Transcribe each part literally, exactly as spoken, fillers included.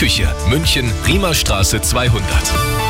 Küche, München, Riemerstraße zweihundert.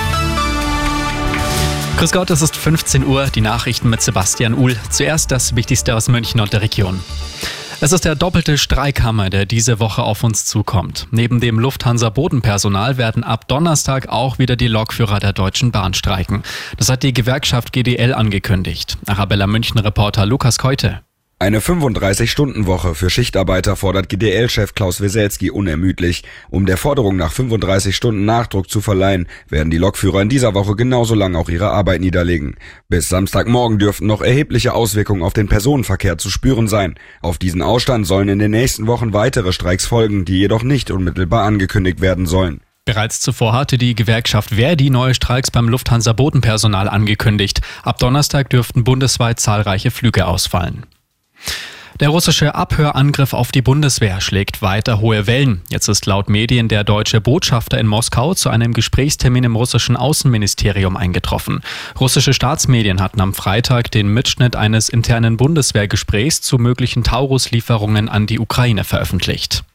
Grüß Gott, es ist fünfzehn Uhr, die Nachrichten mit Sebastian Uhl. Zuerst das Wichtigste aus München und der Region. Es ist der doppelte Streikhammer, der diese Woche auf uns zukommt. Neben dem Lufthansa-Bodenpersonal werden ab Donnerstag auch wieder die Lokführer der Deutschen Bahn streiken. Das hat die Gewerkschaft G D L angekündigt. Arabella München-Reporter Lukas Keute. Eine fünfunddreißig-Stunden-Woche für Schichtarbeiter fordert G D L-Chef Klaus Weselski unermüdlich. Um der Forderung nach fünfunddreißig Stunden Nachdruck zu verleihen, werden die Lokführer in dieser Woche genauso lang auch ihre Arbeit niederlegen. Bis Samstagmorgen dürften noch erhebliche Auswirkungen auf den Personenverkehr zu spüren sein. Auf diesen Ausstand sollen in den nächsten Wochen weitere Streiks folgen, die jedoch nicht unmittelbar angekündigt werden sollen. Bereits zuvor hatte die Gewerkschaft Verdi neue Streiks beim Lufthansa-Bodenpersonal angekündigt. Ab Donnerstag dürften bundesweit zahlreiche Flüge ausfallen. Der russische Abhörangriff auf die Bundeswehr schlägt weiter hohe Wellen. Jetzt ist laut Medien der deutsche Botschafter in Moskau zu einem Gesprächstermin im russischen Außenministerium eingetroffen. Russische Staatsmedien hatten am Freitag den Mitschnitt eines internen Bundeswehrgesprächs zu möglichen Taurus-Lieferungen an die Ukraine veröffentlicht.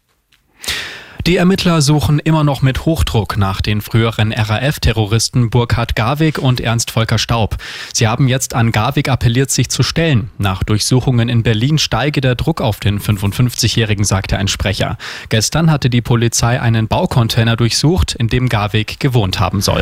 Die Ermittler suchen immer noch mit Hochdruck nach den früheren R A F-Terroristen Burkhard Garwig und Ernst Volker Staub. Sie haben jetzt an Garwig appelliert, sich zu stellen. Nach Durchsuchungen in Berlin steige der Druck auf den fünfundfünfzigjährigen, sagte ein Sprecher. Gestern hatte die Polizei einen Baucontainer durchsucht, in dem Garwig gewohnt haben soll.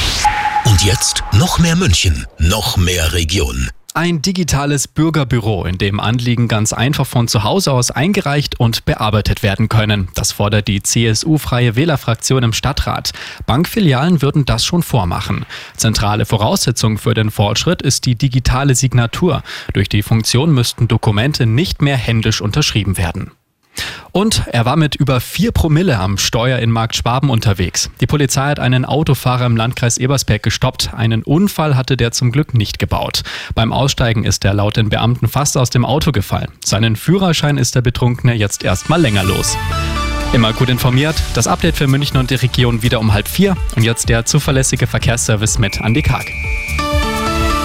Und jetzt noch mehr München, noch mehr Region. Ein digitales Bürgerbüro, in dem Anliegen ganz einfach von zu Hause aus eingereicht und bearbeitet werden können. Das fordert die C S U-Freie Wählerfraktion im Stadtrat. Bankfilialen würden das schon vormachen. Zentrale Voraussetzung für den Fortschritt ist die digitale Signatur. Durch die Funktion müssten Dokumente nicht mehr händisch unterschrieben werden. Und er war mit über vier Promille am Steuer in Marktschwaben unterwegs. Die Polizei hat einen Autofahrer im Landkreis Ebersberg gestoppt. Einen Unfall hatte der zum Glück nicht gebaut. Beim Aussteigen ist er laut den Beamten fast aus dem Auto gefallen. Seinen Führerschein ist der Betrunkene jetzt erstmal länger los. Immer gut informiert. Das Update für München und die Region wieder um halb vier. Und jetzt der zuverlässige Verkehrsservice mit Andi Karg.